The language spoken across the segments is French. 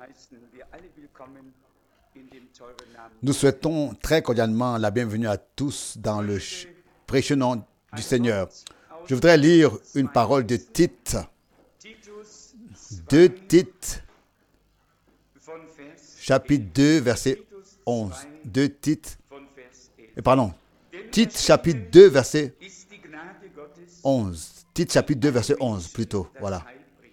Nous souhaitons très cordialement la bienvenue à tous dans le précieux nom du Seigneur. Je voudrais lire une parole de Tite. De Tite, chapitre 2, verset 11. De Tite, Tite, chapitre 2, verset 11. Tite, chapitre 2, verset 11, plutôt. Voilà.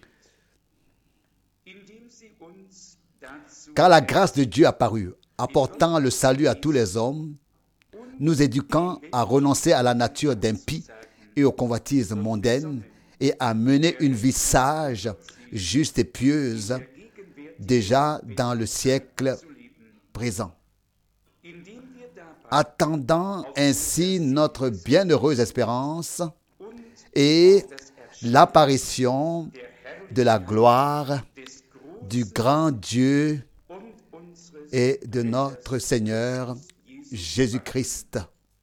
Car la grâce de Dieu apparut, apportant le salut à tous les hommes, nous éduquant à renoncer à la nature d'impie et aux convoitises mondaines et à mener une vie sage, juste et pieuse, déjà dans le siècle présent. Attendant ainsi notre bienheureuse espérance et l'apparition de la gloire du grand Dieu et de notre Seigneur Jésus-Christ,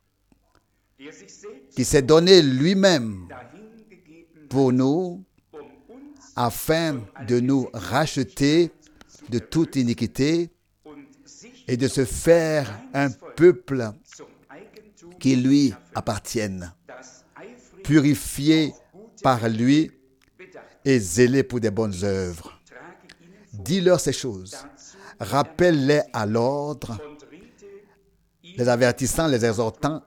qui s'est donné lui-même pour nous afin de nous racheter de toute iniquité et de se faire un peuple qui lui appartienne, purifié par lui et zélé pour des bonnes œuvres. Dis-leur ces choses, rappelle-les à l'ordre, les avertissant, les exhortant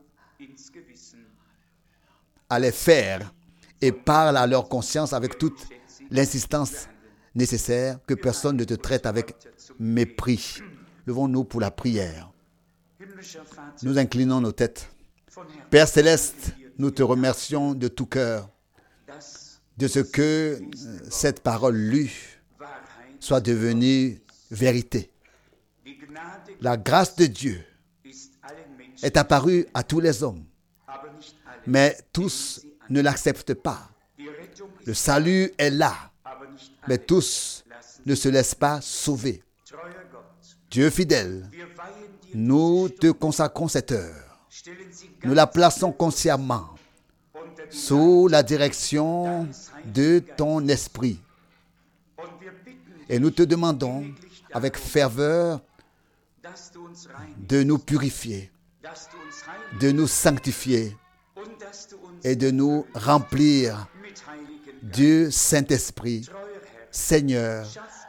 à les faire et parle à leur conscience avec toute l'insistance nécessaire, que personne ne te traite avec mépris. Levons-nous pour la prière. Nous inclinons nos têtes. Père Céleste, nous te remercions de tout cœur de ce que cette parole lue soit devenue vérité. La grâce de Dieu est apparue à tous les hommes, mais tous ne l'acceptent pas. Le salut est là, mais tous ne se laissent pas sauver. Dieu fidèle, nous te consacrons cette heure. Nous la plaçons consciemment sous la direction de ton esprit. Et nous te demandons avec ferveur de nous purifier, de nous sanctifier et de nous remplir du Saint-Esprit. Seigneur,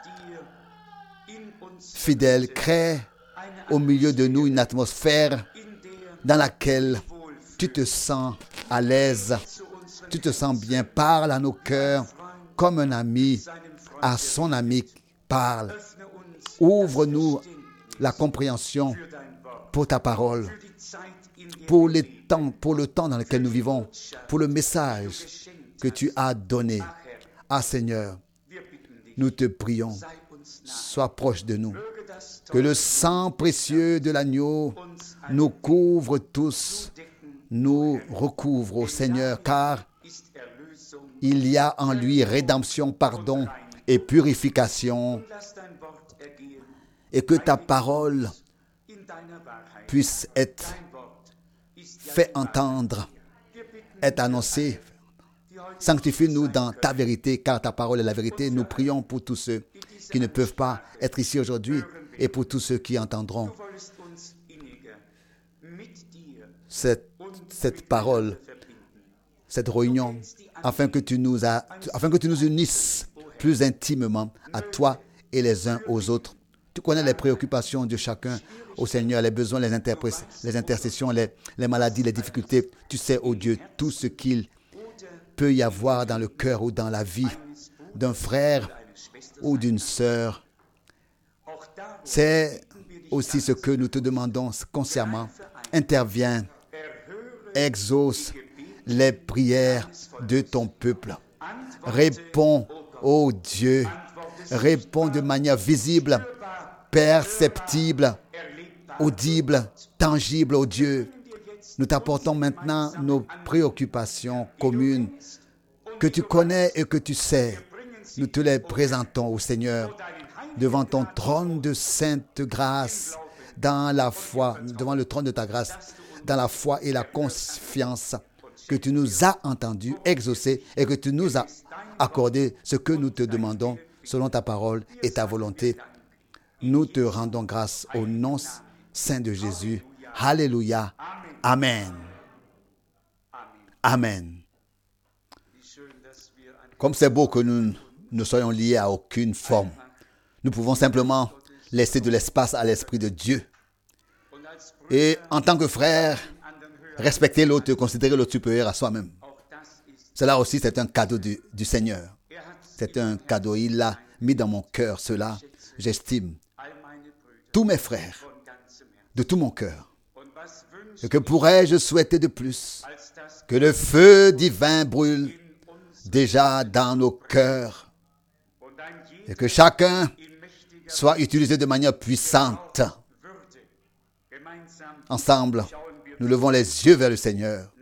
fidèle, crée au milieu de nous une atmosphère dans laquelle tu te sens à l'aise, tu te sens bien. Parle à nos cœurs comme un ami à son ami parle. Ouvre-nous la compréhension pour ta parole, pour le temps dans lequel nous vivons, pour le message que tu as donné. Ah Seigneur, nous te prions, sois proche de nous. Que le sang précieux de l'agneau nous couvre tous, nous recouvre, ô Seigneur, car il y a en lui rédemption, pardon et purification. Et que ta parole puisse être fait entendre, être annoncée. Sanctifie-nous dans ta vérité, car ta parole est la vérité. Nous prions pour tous ceux qui ne peuvent pas être ici aujourd'hui et pour tous ceux qui entendront cette parole, cette réunion, afin que tu nous unisses plus intimement à toi et les uns aux autres. Tu connais les préoccupations de chacun, ô Seigneur, les besoins, les intercessions, les maladies, les difficultés. Tu sais, ô Dieu, tout ce qu'il peut y avoir dans le cœur ou dans la vie d'un frère ou d'une sœur. C'est aussi ce que nous te demandons consciemment. Interviens, exauce les prières de ton peuple. Réponds, ô Dieu, réponds de manière visible, perceptible, audible, tangible, ô Dieu. Nous t'apportons maintenant nos préoccupations communes que tu connais et que tu sais. Nous te les présentons, ô Seigneur, devant ton trône de sainte grâce, dans la foi, devant le trône de ta grâce, dans la foi et la confiance que tu nous as entendus, exaucés et que tu nous as accordé ce que nous te demandons selon ta parole et ta volonté. Nous te rendons grâce au nom saint de Jésus. Alléluia. Amen. Amen. Comme c'est beau que nous ne soyons liés à aucune forme. Nous pouvons simplement laisser de l'espace à l'Esprit de Dieu. Et en tant que frère, respecter l'autre, considérer l'autre supérieur à soi-même. Cela aussi, c'est un cadeau du Seigneur. C'est un cadeau. Il a mis dans mon cœur cela. J'estime tous mes frères de tout mon cœur. Et que pourrais-je souhaiter de plus que le feu divin brûle déjà dans nos cœurs et que chacun soit utilisé de manière puissante. Ensemble, nous levons les yeux vers le Seigneur.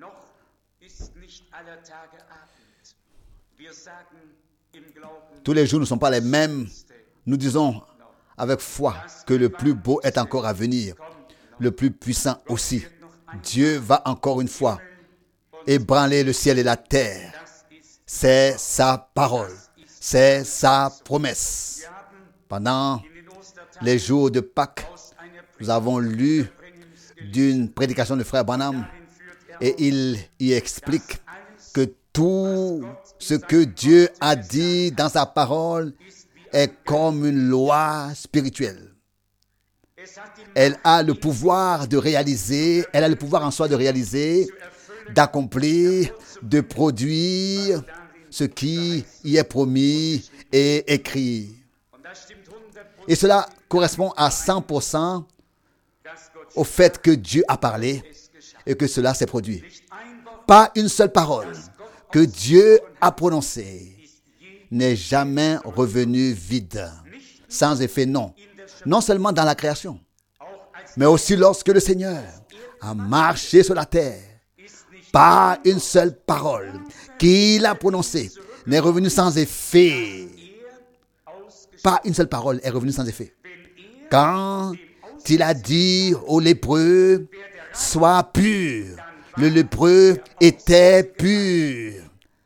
Tous les jours ne sont pas les mêmes. Nous disons avec foi que le plus beau est encore à venir, le plus puissant aussi. Dieu va encore une fois ébranler le ciel et la terre. C'est sa parole, c'est sa promesse. Pendant les jours de Pâques, nous avons lu d'une prédication de frère Branham et il y explique que tout ce que Dieu a dit dans sa parole est comme une loi spirituelle. Elle a le pouvoir de réaliser, elle a le pouvoir en soi de réaliser, d'accomplir, de produire ce qui y est promis et écrit. Et cela correspond à 100% au fait que Dieu a parlé et que cela s'est produit. Pas une seule parole que Dieu a prononcée n'est jamais revenue vide, sans effet, non. Non seulement dans la création, mais aussi lorsque le Seigneur a marché sur la terre. Pas une seule parole qu'il a prononcée n'est revenue sans effet. Pas une seule parole est revenue sans effet. Quand il a dit au lépreux, sois pur, le lépreux était pur.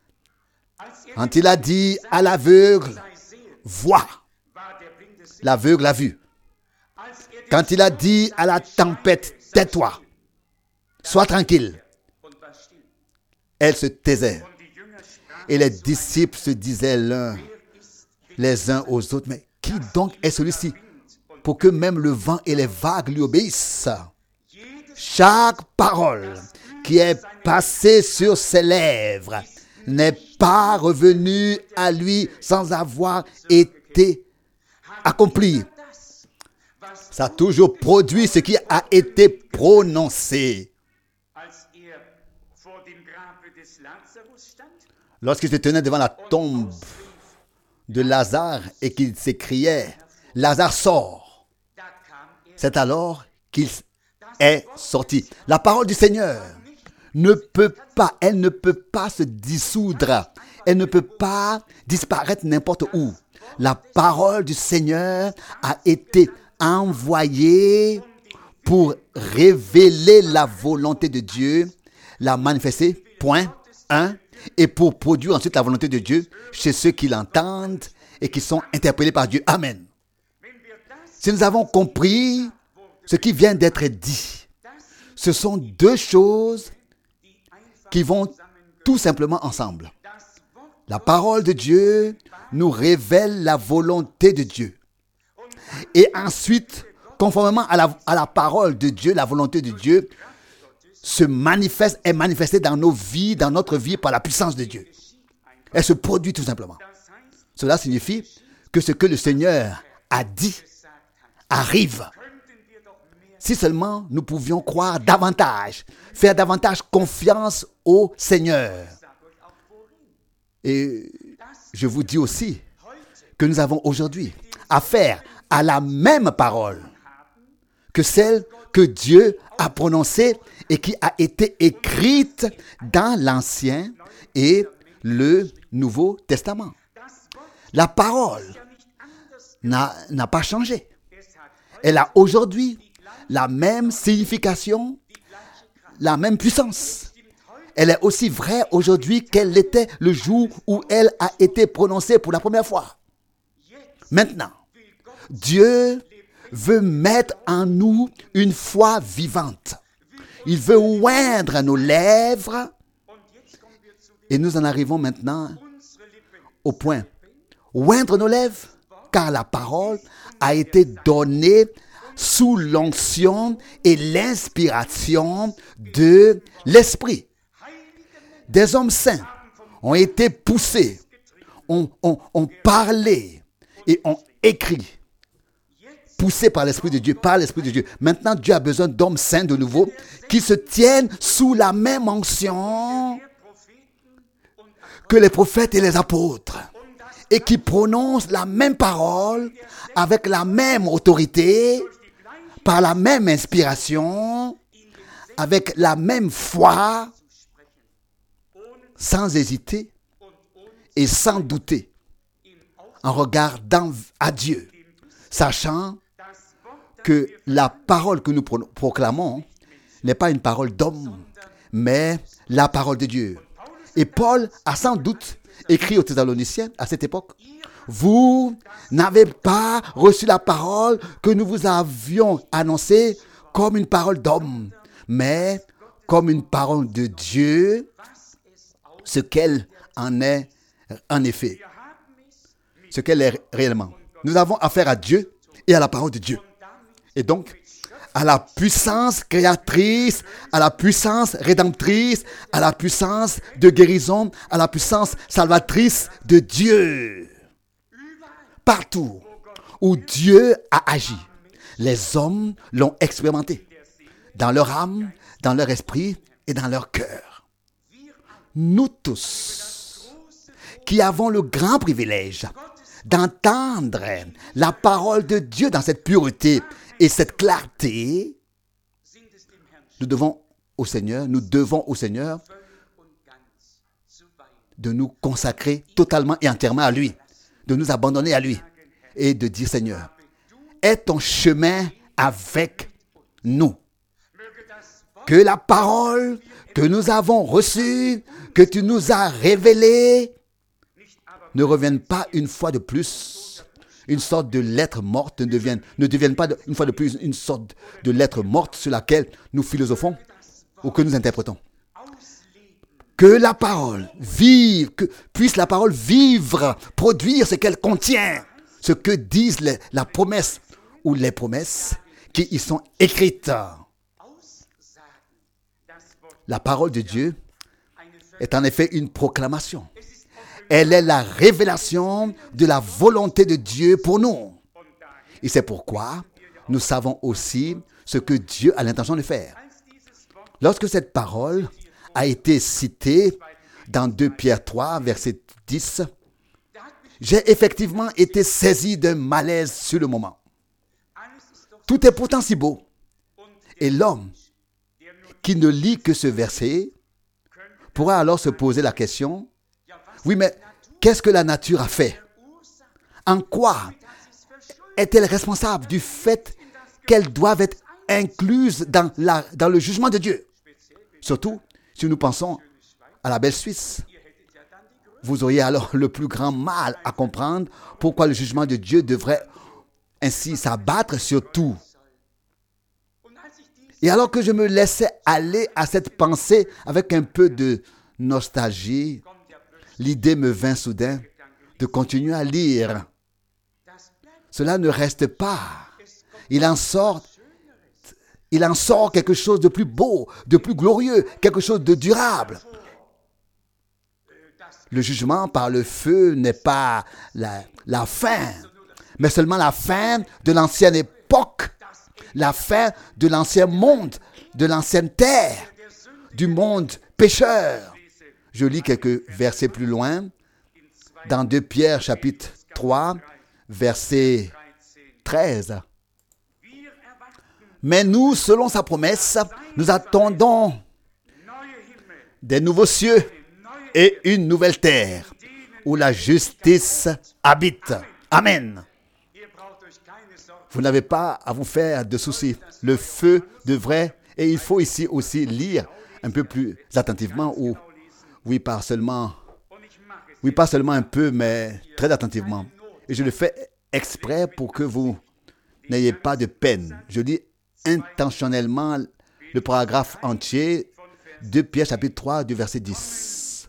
Quand il a dit à l'aveugle, vois, l'aveugle a vu. Quand il a dit à la tempête, tais-toi, sois tranquille, elle se taisait. Et les disciples se disaient les uns aux autres, mais qui donc est celui-ci pour que même le vent et les vagues lui obéissent? Chaque parole qui est passée sur ses lèvres n'est pas revenue à lui sans avoir été accomplie. Ça a toujours produit ce qui a été prononcé. Lorsqu'il se tenait devant la tombe de Lazare et qu'il s'écriait, Lazare sort. C'est alors qu'il est sorti. La parole du Seigneur elle ne peut pas se dissoudre. Elle ne peut pas disparaître n'importe où. La parole du Seigneur a été envoyée pour révéler la volonté de Dieu, la manifester, point 1, et pour produire ensuite la volonté de Dieu chez ceux qui l'entendent et qui sont interpellés par Dieu. Amen. Si nous avons compris ce qui vient d'être dit, ce sont deux choses qui vont tout simplement ensemble. La parole de Dieu nous révèle la volonté de Dieu. Et ensuite, conformément à la parole de Dieu, la volonté de Dieu est manifestée dans nos vies, dans notre vie par la puissance de Dieu. Elle se produit tout simplement. Cela signifie que ce que le Seigneur a dit arrive. Si seulement nous pouvions croire davantage, faire davantage confiance au Seigneur. Et je vous dis aussi que nous avons aujourd'hui affaire à la même parole que celle que Dieu a prononcée et qui a été écrite dans l'Ancien et le Nouveau Testament. La parole n'a pas changé. Elle a aujourd'hui la même signification, la même puissance. Elle est aussi vraie aujourd'hui qu'elle l'était le jour où elle a été prononcée pour la première fois. Maintenant, Dieu veut mettre en nous une foi vivante. Il veut oindre nos lèvres. Et nous en arrivons maintenant au point. Oindre nos lèvres, car la parole a été donnée sous l'onction et l'inspiration de l'Esprit. Des hommes saints ont été poussés, ont parlé et ont écrit. Poussés par l'Esprit de Dieu, par l'Esprit de Dieu. Maintenant, Dieu a besoin d'hommes saints de nouveau qui se tiennent sous la même onction que les prophètes et les apôtres et qui prononcent la même parole avec la même autorité, par la même inspiration, avec la même foi, sans hésiter et sans douter, en regardant à Dieu, sachant que la parole que nous proclamons n'est pas une parole d'homme, mais la parole de Dieu. Et Paul a sans doute écrit aux Thessaloniciens à cette époque, « Vous n'avez pas reçu la parole que nous vous avions annoncée comme une parole d'homme, mais comme une parole de Dieu, ce qu'elle en est en effet, ce qu'elle est réellement. » Nous avons affaire à Dieu et à la parole de Dieu. Et donc, à la puissance créatrice, à la puissance rédemptrice, à la puissance de guérison, à la puissance salvatrice de Dieu. Partout où Dieu a agi, les hommes l'ont expérimenté, dans leur âme, dans leur esprit et dans leur cœur. Nous tous, qui avons le grand privilège d'entendre la parole de Dieu dans cette pureté et cette clarté, nous devons au Seigneur de nous consacrer totalement et entièrement à lui, de nous abandonner à lui et de dire, Seigneur, aie ton chemin avec nous. Que la parole que nous avons reçue, que tu nous as révélée, ne revienne pas une fois de plus, une sorte de lettre morte, ne devienne pas une fois de plus une sorte de lettre morte sur laquelle nous philosophons ou que nous interprétons. Que la parole vive, puisse la parole vivre, produire ce qu'elle contient, ce que disent la promesse ou les promesses qui y sont écrites. La parole de Dieu est en effet une proclamation. Elle est la révélation de la volonté de Dieu pour nous. Et c'est pourquoi nous savons aussi ce que Dieu a l'intention de faire. Lorsque cette parole a été citée dans 2 Pierre 3, verset 10, j'ai effectivement été saisi d'un malaise sur le moment. Tout est pourtant si beau. Et l'homme qui ne lit que ce verset pourra alors se poser la question, oui, mais qu'est-ce que la nature a fait? En quoi est-elle responsable du fait qu'elles doivent être incluses dans le jugement de Dieu? Surtout si nous pensons à la belle Suisse. Vous auriez alors le plus grand mal à comprendre pourquoi le jugement de Dieu devrait ainsi s'abattre sur tout. Et alors que je me laissais aller à cette pensée avec un peu de nostalgie, l'idée me vint soudain de continuer à lire. Cela ne reste pas. Il en sort quelque chose de plus beau, de plus glorieux, quelque chose de durable. Le jugement par le feu n'est pas la fin, mais seulement la fin de l'ancienne époque, la fin de l'ancien monde, de l'ancienne terre, du monde pécheur. Je lis quelques versets plus loin, dans 2 Pierre chapitre 3, verset 13. Mais nous, selon sa promesse, nous attendons des nouveaux cieux et une nouvelle terre où la justice habite. Amen. Vous n'avez pas à vous faire de soucis. Le feu devrait, et il faut ici aussi lire un peu plus attentivement, ou pas seulement un peu, mais très attentivement. Et je le fais exprès pour que vous N'ayez pas de peine. Je lis intentionnellement le paragraphe entier, 2 Pierre chapitre 3 du verset 10.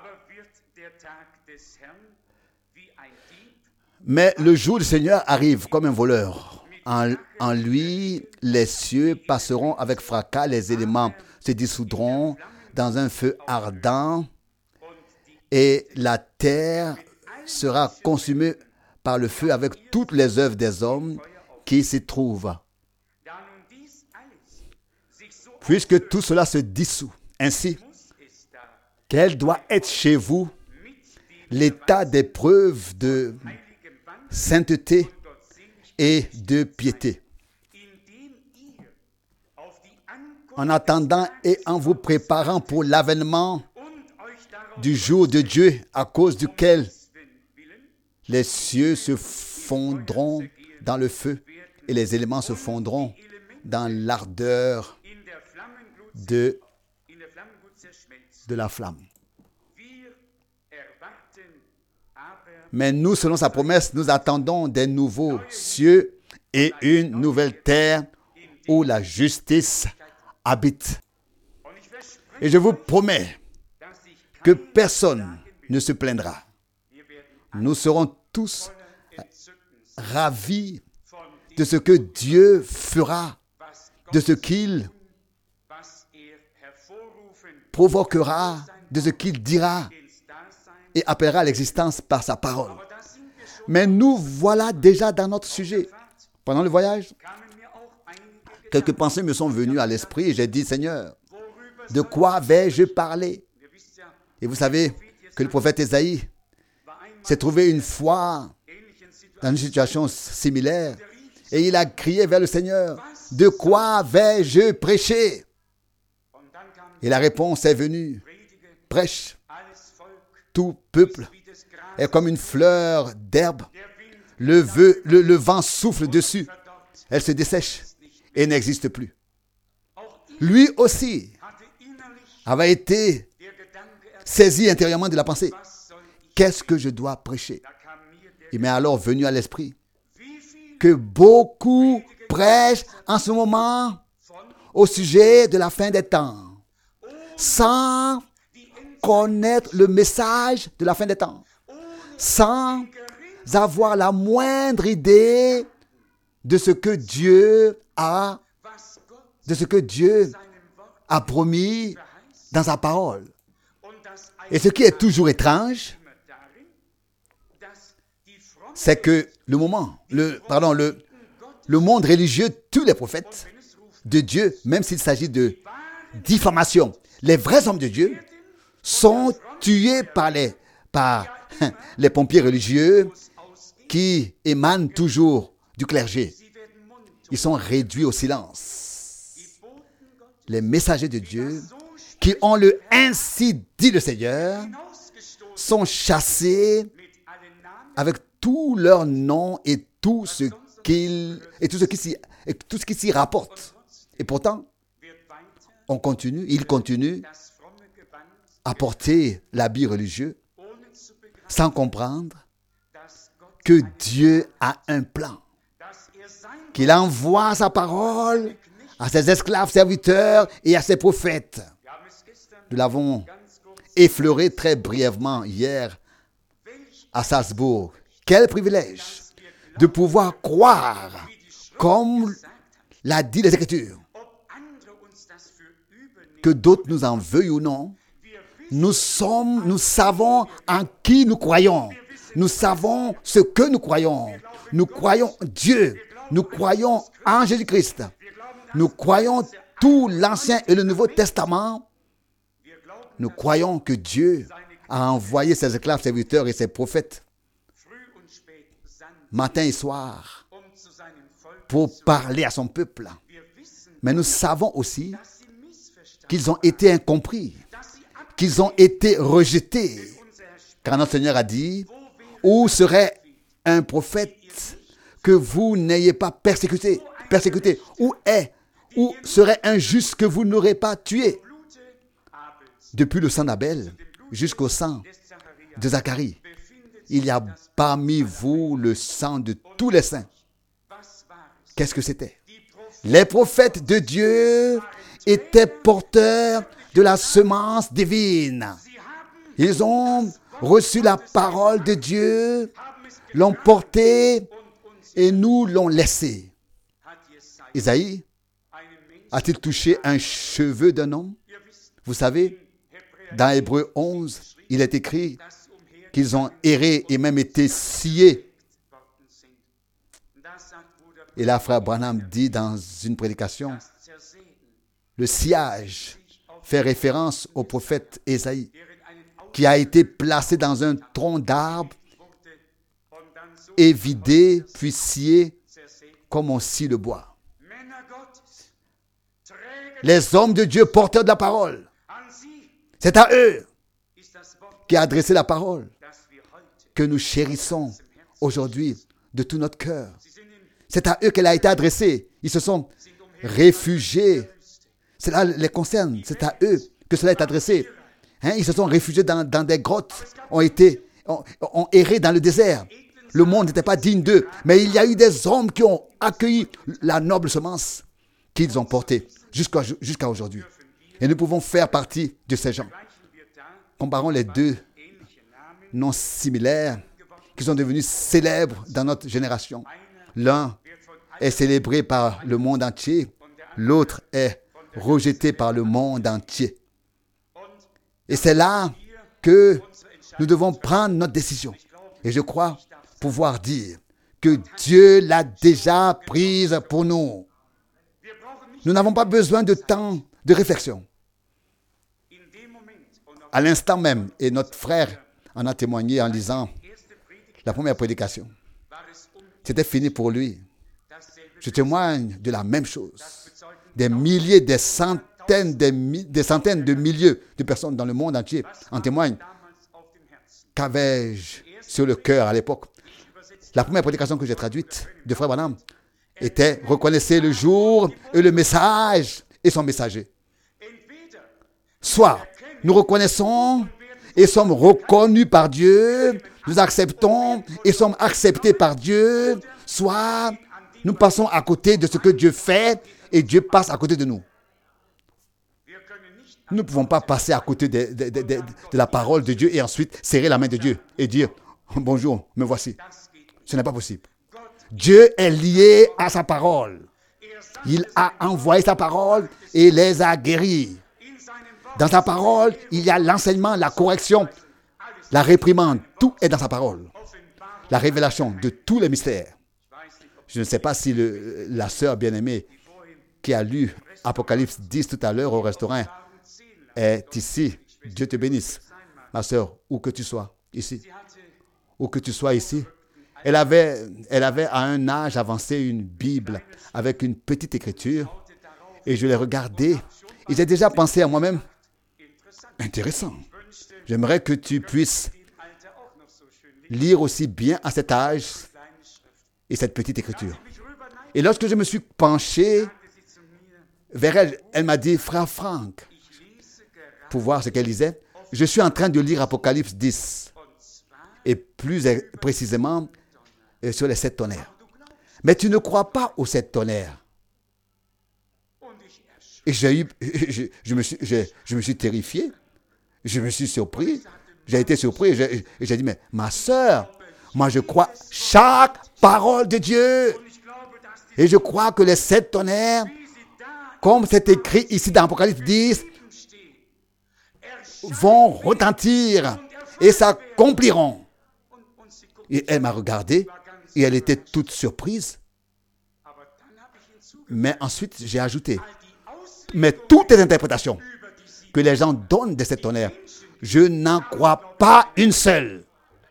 Mais le jour du Seigneur arrive comme un voleur. En lui, les cieux passeront avec fracas, les éléments se dissoudront dans un feu ardent et la terre sera consumée par le feu avec toutes les œuvres des hommes qui s'y trouvent. Puisque tout cela se dissout, ainsi, quel doit être chez vous l'état des preuves de sainteté et de piété, en attendant et en vous préparant pour l'avènement du jour de Dieu, à cause duquel les cieux se fondront dans le feu et les éléments se fondront dans l'ardeur de la flamme. Mais nous, selon sa promesse, nous attendons des nouveaux cieux et une nouvelle terre où la justice habite. Et je vous promets que personne ne se plaindra. Nous serons tous ravis de ce que Dieu fera, de ce qu'il provoquera, de ce qu'il dira et appellera à l'existence par sa parole. Mais nous voilà déjà dans notre sujet. Pendant le voyage, quelques pensées me sont venues à l'esprit et j'ai dit, Seigneur, de quoi vais-je parler? Et vous savez que le prophète Ésaïe s'est trouvé une fois dans une situation similaire et il a crié vers le Seigneur, de quoi vais-je prêcher? Et la réponse est venue, prêche. Tout peuple est comme une fleur d'herbe. Le vent souffle dessus. Elle se dessèche et n'existe plus. Lui aussi avait été saisi intérieurement de la pensée. Qu'est-ce que je dois prêcher? Il m'est alors venu à l'esprit que beaucoup prêchent en ce moment au sujet de la fin des temps, sans connaître le message de la fin des temps, sans avoir la moindre idée de ce que Dieu a promis dans sa parole. Et ce qui est toujours étrange, c'est que le monde religieux, tous les prophètes de Dieu, même s'il s'agit de diffamation, les vrais hommes de Dieu sont tués par les pompiers religieux qui émanent toujours du clergé. Ils sont réduits au silence. Les messagers de Dieu, qui ont le ainsi dit le Seigneur, sont chassés avec tous leurs noms et tout ce qui s'y rapporte. Et pourtant, il continue à porter l'habit religieux sans comprendre que Dieu a un plan, qu'il envoie sa parole à ses esclaves serviteurs et à ses prophètes. Nous l'avons effleuré très brièvement hier à Salzbourg. Quel privilège de pouvoir croire comme l'a dit les Écritures. Que d'autres nous en veuillent ou non, nous savons en qui nous croyons. Nous savons ce que nous croyons. Nous croyons Dieu. Nous croyons en Jésus-Christ. Nous croyons tout l'Ancien et le Nouveau Testament. Nous croyons que Dieu a envoyé ses esclaves serviteurs et ses prophètes matin et soir pour parler à son peuple. Mais nous savons aussi qu'ils ont été incompris, qu'ils ont été rejetés. Car notre Seigneur a dit, où serait un prophète que vous n'ayez pas persécuté? Où serait un juste que vous n'aurez pas tué? Depuis le sang d'Abel jusqu'au sang de Zacharie, il y a parmi vous le sang de tous les saints. Qu'est-ce que c'était? Les prophètes de Dieu étaient porteurs de la semence divine. Ils ont reçu la parole de Dieu, l'ont portée et nous l'ont laissée. Isaïe a-t-il touché un cheveu d'un homme? Vous savez, dans Hébreux 11, il est écrit qu'ils ont erré et même été sciés. Et là, frère Branham dit dans une prédication, le sciage fait référence au prophète Ésaïe, qui a été placé dans un tronc d'arbre et vidé, puis scié, comme on scie le bois. Les hommes de Dieu porteurs de la parole, c'est à eux qui a adressé la parole que nous chérissons aujourd'hui de tout notre cœur. C'est à eux qu'elle a été adressée. Ils se sont réfugiés. Cela les concerne. C'est à eux que cela est adressé. Ils se sont réfugiés dans des grottes, ont erré dans le désert. Le monde n'était pas digne d'eux. Mais il y a eu des hommes qui ont accueilli la noble semence qu'ils ont portée jusqu'à aujourd'hui. Et nous pouvons faire partie de ces gens. Comparons les deux noms similaires qui sont devenus célèbres dans notre génération. L'un est célébré par le monde entier, l'autre est rejeté par le monde entier. Et c'est là que nous devons prendre notre décision. Et je crois pouvoir dire que Dieu l'a déjà prise pour nous. Nous n'avons pas besoin de temps de réflexion. À l'instant même, et notre frère en a témoigné en lisant la première prédication, c'était fini pour lui. Je témoigne de la même chose. Des milliers, des centaines de milliers de personnes dans le monde entier en témoignent. Qu'avais-je sur le cœur à l'époque? La première prédication que j'ai traduite de frère Branham était « Reconnaissez le jour et le message et son messager ». Soit nous reconnaissons et sommes reconnus par Dieu, nous acceptons et sommes acceptés par Dieu, soit nous passons à côté de ce que Dieu fait et Dieu passe à côté de nous. Nous ne pouvons pas passer à côté de la parole de Dieu et ensuite serrer la main de Dieu et dire « Bonjour, me voici ». Ce n'est pas possible. Dieu est lié à sa parole. Il a envoyé sa parole et les a guéris. Dans sa parole, il y a l'enseignement, la correction, la réprimande. Tout est dans sa parole. La révélation de tous les mystères. Je ne sais pas si la sœur bien-aimée qui a lu Apocalypse 10 tout à l'heure au restaurant est ici. Dieu te bénisse. Ma sœur, où que tu sois, ici. Où que tu sois ici. Elle avait à un âge avancé une Bible avec une petite écriture. Et je l'ai regardée. Et j'ai déjà pensé à moi-même. Intéressant. J'aimerais que tu puisses lire aussi bien à cet âge et cette petite écriture. Et lorsque je me suis penché vers elle, elle m'a dit, frère Franck, pour voir ce qu'elle lisait, je suis en train de lire Apocalypse 10 et plus précisément sur les 7 tonnerres. Mais tu ne crois pas aux 7 tonnerres. Et je me suis terrifié, je me suis surpris, j'ai été surpris et j'ai dit, mais ma sœur, moi je crois chaque parole de Dieu. Et je crois que les 7 tonnerres, comme c'est écrit ici dans Apocalypse 10, vont retentir et s'accompliront. Et elle m'a regardé et elle était toute surprise. Mais ensuite, j'ai ajouté, mais toutes les interprétations que les gens donnent de cette tonnerre, je n'en crois pas une seule.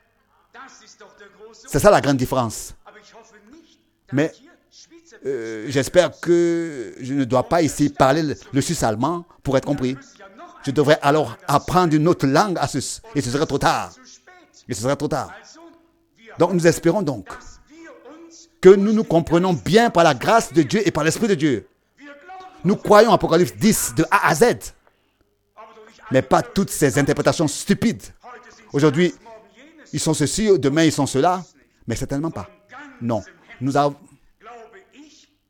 C'est ça la grande différence. Mais j'espère que je ne dois pas ici parler le suisse-allemand pour être compris. Je devrais alors apprendre une autre langue et ce serait trop tard. Et ce serait trop tard. Donc nous espérons donc que nous nous comprenons bien par la grâce de Dieu et par l'Esprit de Dieu. Nous croyons Apocalypse 10 de A à Z, mais pas toutes ces interprétations stupides. Aujourd'hui, ils sont ceci, demain ils sont cela, mais certainement pas. Non,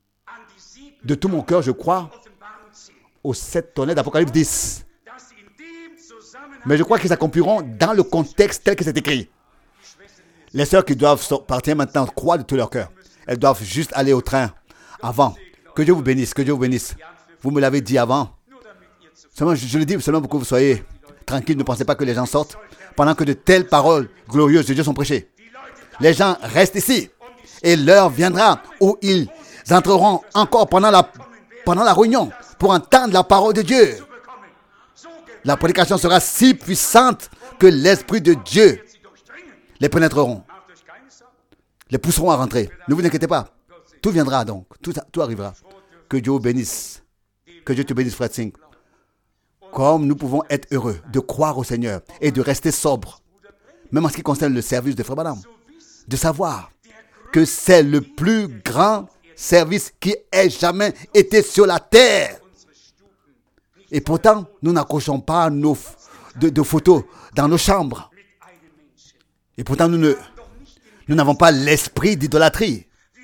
De tout mon cœur, je crois aux 7 tonnerres d'Apocalypse 10. Mais je crois qu'ils s'accompliront dans le contexte tel que c'est écrit. Les sœurs qui doivent partir maintenant croient de tout leur cœur. Elles doivent juste aller au train avant. Que Dieu vous bénisse, que Dieu vous bénisse. Vous me l'avez dit avant. Seulement, je le dis seulement pour que vous soyez tranquilles. Ne pensez pas que les gens sortent pendant que de telles paroles glorieuses de Dieu sont prêchées. Les gens restent ici. Et l'heure viendra où ils entreront encore pendant la réunion pour entendre la parole de Dieu. La prédication sera si puissante que l'Esprit de Dieu les pénétreront, les pousseront à rentrer. Ne vous inquiétez pas. Tout viendra donc. Tout arrivera. Que Dieu vous bénisse. Que Dieu te bénisse, frère Singh. Comme nous pouvons être heureux de croire au Seigneur et de rester sobres, même en ce qui concerne le service de frère Branham, de savoir que c'est le plus grand service qui ait jamais été sur la terre. Et pourtant, nous n'accrochons pas de photos dans nos chambres. Et pourtant, nous n'avons pas l'esprit d'idolâtrie.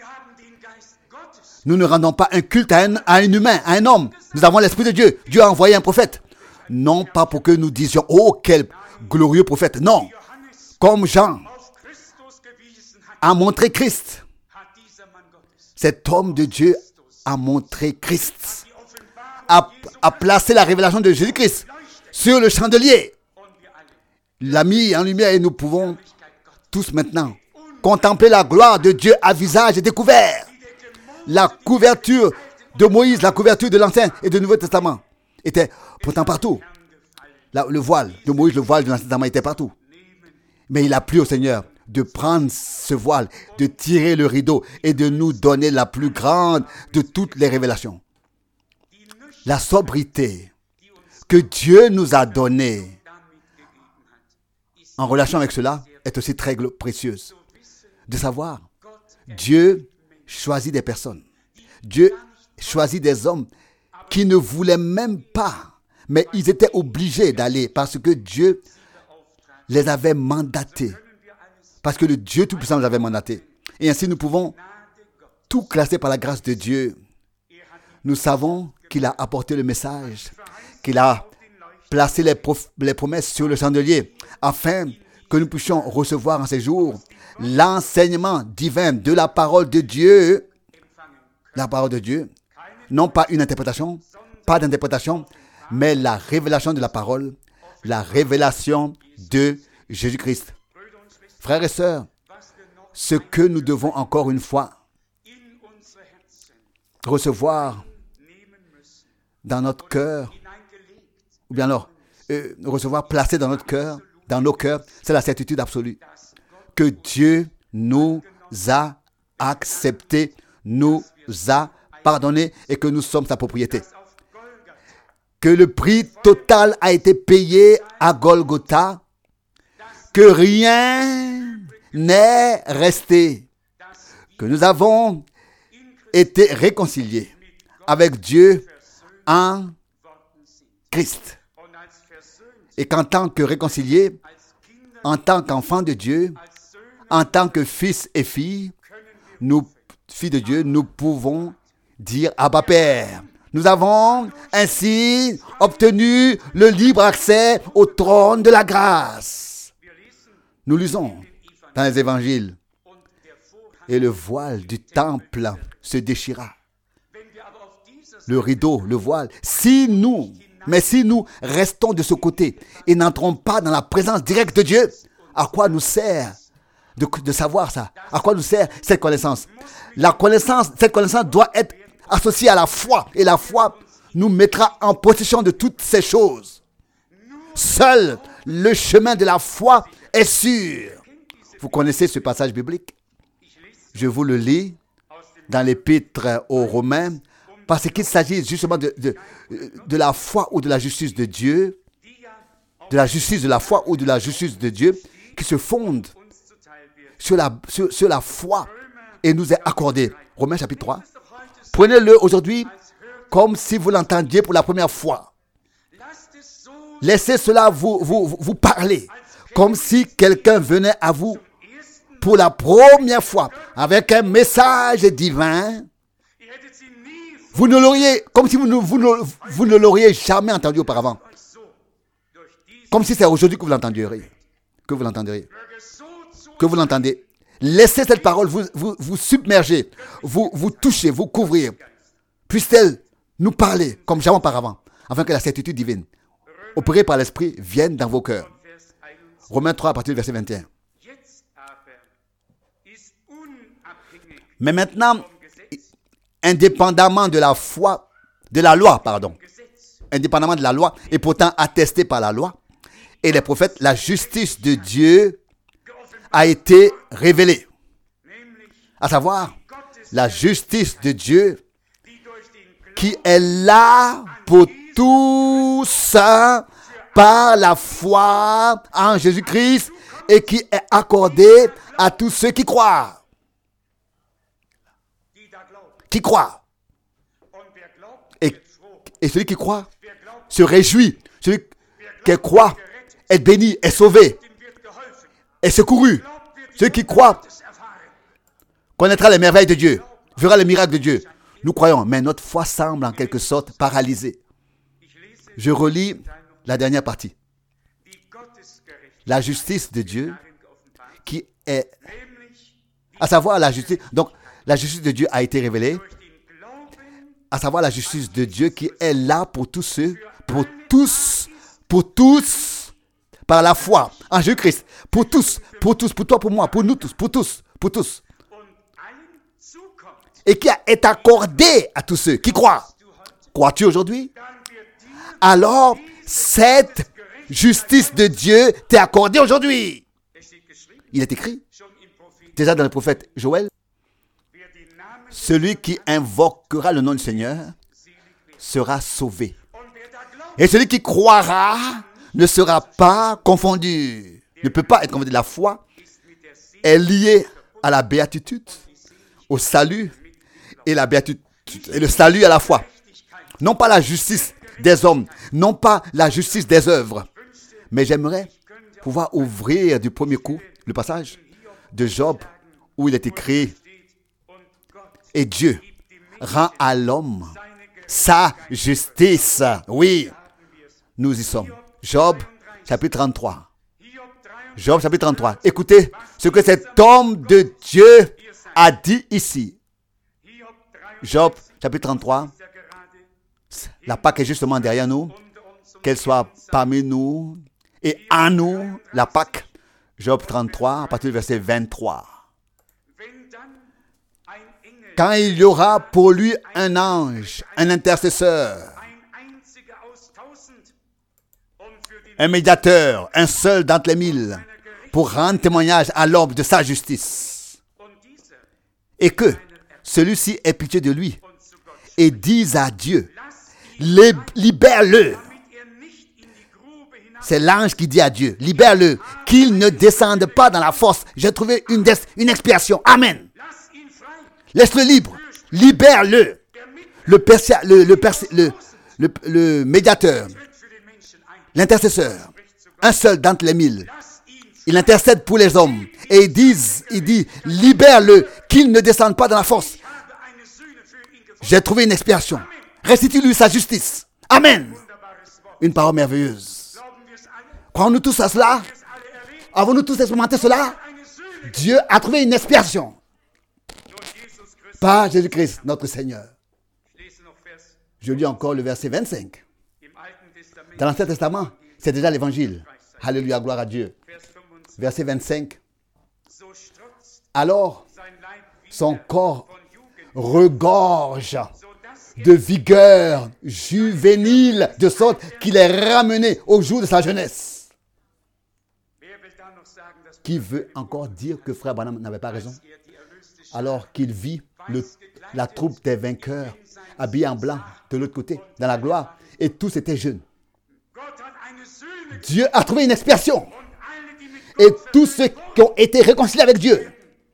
Nous ne rendons pas un culte à un humain, à un homme. Nous avons l'esprit de Dieu. Dieu a envoyé un prophète. Non pas pour que nous disions, oh, quel glorieux prophète. Non. Comme Jean a montré Christ. Cet homme de Dieu a montré Christ. A placé la révélation de Jésus-Christ sur le chandelier. L'a mis en lumière et nous pouvons tous maintenant contempler la gloire de Dieu à visage découvert. La couverture de Moïse, la couverture de l'Ancien et du Nouveau Testament était pourtant partout. Le voile de Moïse, le voile de l'Ancien Testament était partout. Mais il a plu au Seigneur de prendre ce voile, de tirer le rideau et de nous donner la plus grande de toutes les révélations. La sobriété que Dieu nous a donnée en relation avec cela est aussi très précieuse. De savoir, Dieu choisit des personnes. Dieu choisit des hommes qui ne voulaient même pas, mais ils étaient obligés d'aller parce que Dieu les avait mandatés. Parce que le Dieu Tout-Puissant les avait mandatés. Et ainsi, nous pouvons tout classer par la grâce de Dieu. Nous savons qu'il a apporté le message, qu'il a placé les promesses sur le chandelier, afin que nous puissions recevoir en ces jours l'enseignement divin de la parole de Dieu. La parole de Dieu, non pas une interprétation, pas d'interprétation, mais la révélation de la parole, la révélation de Jésus-Christ. Frères et sœurs, ce que nous devons encore une fois recevoir dans notre cœur, ou bien alors recevoir, placer dans notre cœur, dans nos cœurs, c'est la certitude absolue que Dieu nous a acceptés, nous a pardonné et que nous sommes sa propriété. Que le prix total a été payé à Golgotha, que rien n'est resté, que nous avons été réconciliés avec Dieu en Christ. Et qu'en tant que réconciliés, en tant qu'enfants de Dieu, en tant que fils et filles, nous, filles de Dieu, nous pouvons dire Abba Père. Nous avons ainsi obtenu le libre accès au trône de la grâce. Nous lisons dans les évangiles. Et le voile du temple se déchira. Le rideau, le voile. Si nous restons de ce côté et n'entrons pas dans la présence directe de Dieu, à quoi nous sert de savoir ça? À quoi nous sert cette connaissance? Cette connaissance doit être associée à la foi. Et la foi nous mettra en possession de toutes ces choses. Seul le chemin de la foi est sûr. Vous connaissez ce passage biblique? Je vous le lis dans l'épître aux Romains, parce qu'il s'agit justement de la foi ou de la justice de Dieu, de la justice de la foi ou de la justice de Dieu, qui se fonde sur la foi et nous est accordée. Romains chapitre 3. Prenez-le aujourd'hui comme si vous l'entendiez pour la première fois. Laissez cela vous parler, comme si quelqu'un venait à vous pour la première fois avec un message divin. Vous ne l'auriez, comme si vous ne l'auriez jamais entendu auparavant. Comme si c'est aujourd'hui que vous l'entendriez. Que vous l'entendriez. Que vous l'entendez. Laissez cette parole vous submerger, vous toucher, vous couvrir. Puisse-t-elle nous parler comme jamais auparavant, afin que la certitude divine, opérée par l'Esprit, vienne dans vos cœurs. Romains 3, à partir du verset 21. Mais maintenant, indépendamment de la foi, de la loi, indépendamment de la loi, et pourtant attesté par la loi et les prophètes, la justice de Dieu a été révélée. À savoir, la justice de Dieu qui est là pour tous par la foi en Jésus-Christ et qui est accordée à tous ceux qui croient. Qui croit. Et celui qui croit se réjouit. Celui qui croit est béni, est sauvé, est secouru. Celui qui croit connaîtra les merveilles de Dieu, verra les miracles de Dieu. Nous croyons, mais notre foi semble en quelque sorte paralysée. Je relis la dernière partie. La justice de Dieu qui est, à savoir la justice. Donc, la justice de Dieu a été révélée, à savoir la justice de Dieu qui est là pour tous ceux, pour tous, par la foi en Jésus-Christ, pour toi, pour moi, pour nous tous, pour tous. Et qui est accordé à tous ceux qui croient. Crois-tu aujourd'hui? Alors, cette justice de Dieu t'est accordée aujourd'hui. Il est écrit, déjà dans le prophète Joël, celui qui invoquera le nom du Seigneur sera sauvé. Et celui qui croira ne sera pas confondu. Ne peut pas être confondu. La foi est liée à la béatitude, au salut et la béatitude et le salut à la fois. Non pas la justice des hommes, non pas la justice des œuvres. Mais j'aimerais pouvoir ouvrir du premier coup le passage de Job où il est écrit: et Dieu rend à l'homme sa justice. Oui, nous y sommes. Job, chapitre 33. Job, chapitre 33. Écoutez ce que cet homme de Dieu a dit ici. Job, chapitre 33. La Pâque est justement derrière nous. Qu'elle soit parmi nous et en nous, la Pâque. Job 33, à partir du verset 23. Quand il y aura pour lui un ange, un intercesseur, un médiateur, un seul d'entre les mille, pour rendre témoignage à l'homme de sa justice, et que celui-ci ait pitié de lui, et dise à Dieu, libère-le. C'est l'ange qui dit à Dieu, libère-le, qu'il ne descende pas dans la fosse. J'ai trouvé une expiation. Amen. Laisse-le libre. Libère-le. Le médiateur, l'intercesseur, un seul d'entre les mille. Il intercède pour les hommes. Et il dit, libère-le, qu'il ne descende pas dans la fosse. J'ai trouvé une expiation. Restitue-lui sa justice. Amen. Une parole merveilleuse. Croyons-nous tous à cela? Avons-nous tous expérimenté cela? Dieu a trouvé une expiation. Par Jésus-Christ, notre Seigneur. Je lis encore le verset 25. Dans l'Ancien Testament, c'est déjà l'évangile. Alléluia, gloire à Dieu. Verset 25. Alors, son corps regorge de vigueur juvénile, de sorte qu'il est ramené au jour de sa jeunesse. Qui veut encore dire que frère Branham n'avait pas raison? Alors qu'il vit la troupe des vainqueurs habillés en blanc de l'autre côté, dans la gloire, et tous étaient jeunes. Dieu a trouvé une expiation. Et tous ceux qui ont été réconciliés avec Dieu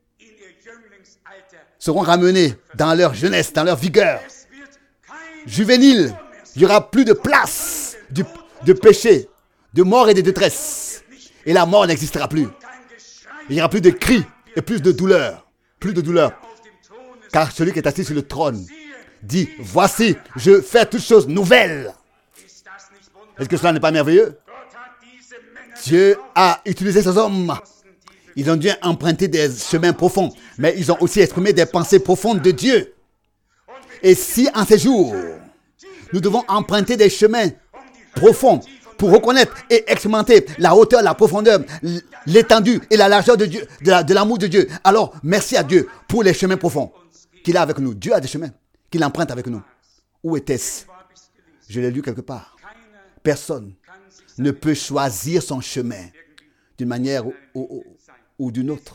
seront ramenés dans leur jeunesse, dans leur vigueur juvénile. Il n'y aura plus de place de péché, de mort et de détresse. Et la mort n'existera plus. Il n'y aura plus de cris et plus de douleur. Plus de douleur. Car celui qui est assis sur le trône dit, voici, je fais toutes choses nouvelles. Est-ce que cela n'est pas merveilleux? Dieu a utilisé ces hommes. Ils ont dû emprunter des chemins profonds, mais ils ont aussi exprimé des pensées profondes de Dieu. Et si en ces jours, nous devons emprunter des chemins profonds pour reconnaître et expérimenter la hauteur, la profondeur, l'étendue et la largeur de Dieu, de l'amour de Dieu, alors merci à Dieu pour les chemins profonds qu'il a avec nous. Dieu a des chemins qu'il emprunte avec nous. Où était-ce? Je l'ai lu quelque part. Personne ne peut choisir son chemin d'une manière ou d'une autre.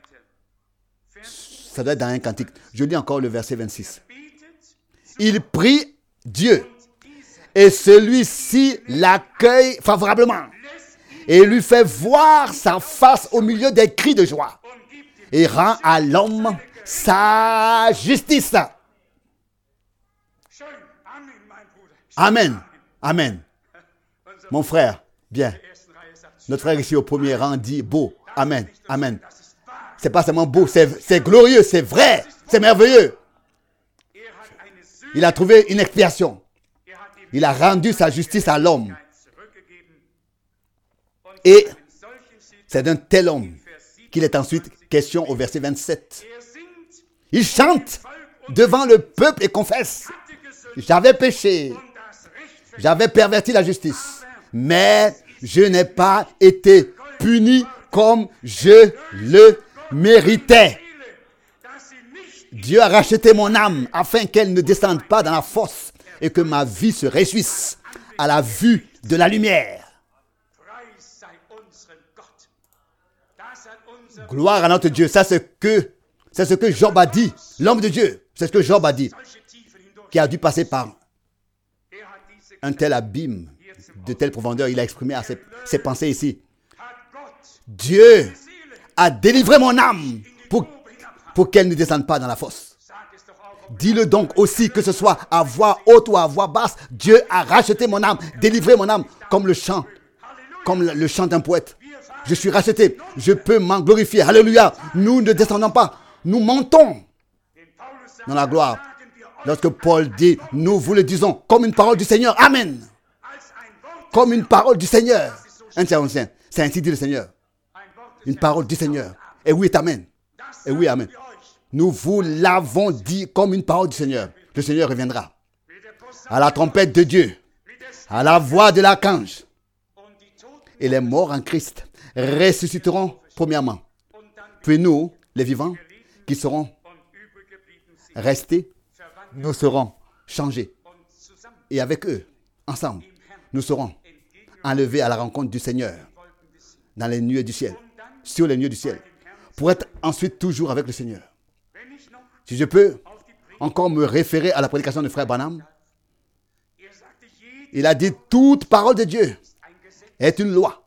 Ça doit être dans un cantique. Je lis encore le verset 26. Il prie Dieu et celui-ci l'accueille favorablement et lui fait voir sa face au milieu des cris de joie et rend à l'homme sa justice. Amen. Amen. Mon frère, bien. Notre frère ici au premier rang dit beau. Amen. Amen. C'est pas seulement beau, c'est glorieux, c'est vrai, c'est merveilleux. Il a trouvé une expiation. Il a rendu sa justice à l'homme. Et c'est d'un tel homme qu'il est ensuite question au verset 27. Il chante devant le peuple et confesse. J'avais péché. J'avais perverti la justice. Mais je n'ai pas été puni comme je le méritais. Dieu a racheté mon âme afin qu'elle ne descende pas dans la fosse et que ma vie se réjouisse à la vue de la lumière. Gloire à notre Dieu. Ça, c'est ce que Job a dit. L'homme de Dieu, c'est ce que Job a dit. Qui a dû passer par un tel abîme, de telle profondeur. Il a exprimé à ses pensées ici. Dieu a délivré mon âme pour qu'elle ne descende pas dans la fosse. Dis-le donc aussi, que ce soit à voix haute ou à voix basse. Dieu a racheté mon âme, délivré mon âme, comme le chant d'un poète. Je suis racheté, je peux m'en glorifier. Alléluia. Nous ne descendons pas, nous montons dans la gloire. Lorsque Paul dit, nous vous le disons, comme une parole du Seigneur. Amen. Comme une parole du Seigneur. Un Thessaloniciens, c'est ainsi dit le Seigneur. Une parole du Seigneur. Et oui, amen. Et oui, amen. Nous vous l'avons dit comme une parole du Seigneur. Le Seigneur reviendra. À la trompette de Dieu. À la voix de l'archange. Et les morts en Christ ressusciteront premièrement. Puis nous, les vivants, qui serons restés, nous serons changés. Et avec eux, ensemble, nous serons enlevés à la rencontre du Seigneur dans les nuées du ciel, sur les nuées du ciel, pour être ensuite toujours avec le Seigneur. Si je peux encore me référer à la prédication de frère Branham, il a dit, toute parole de Dieu est une loi.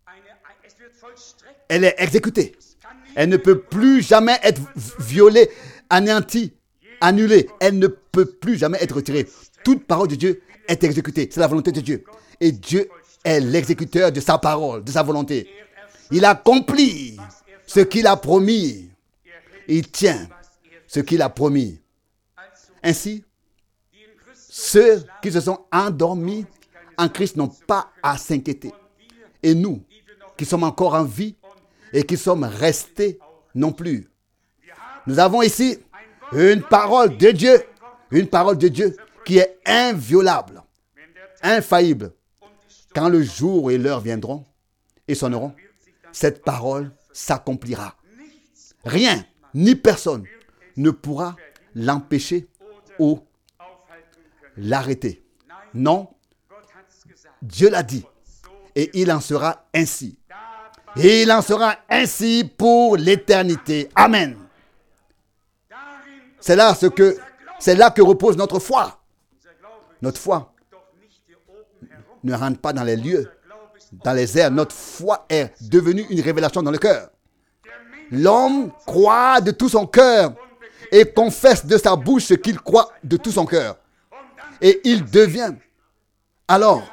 Elle est exécutée. Elle ne peut plus jamais être violée, anéantie, annulée. Elle ne peut plus jamais être retirée. Toute parole de Dieu est exécutée. C'est la volonté de Dieu. Et Dieu est l'exécuteur de sa parole, de sa volonté. Il accomplit ce qu'il a promis. Il tient ce qu'il a promis. Ainsi, ceux qui se sont endormis en Christ n'ont pas à s'inquiéter. Et nous, qui sommes encore en vie et qui sommes restés non plus. Nous avons ici une parole de Dieu qui est inviolable, infaillible. Quand le jour et l'heure viendront et sonneront, cette parole s'accomplira. Rien ni personne ne pourra l'empêcher ou l'arrêter. Non, Dieu l'a dit. Et il en sera ainsi. Et il en sera ainsi pour l'éternité. Amen. C'est là que repose notre foi. Notre foi ne rentre pas dans les lieux, dans les airs. Notre foi est devenue une révélation dans le cœur. L'homme croit de tout son cœur et confesse de sa bouche ce qu'il croit de tout son cœur. Et il devient alors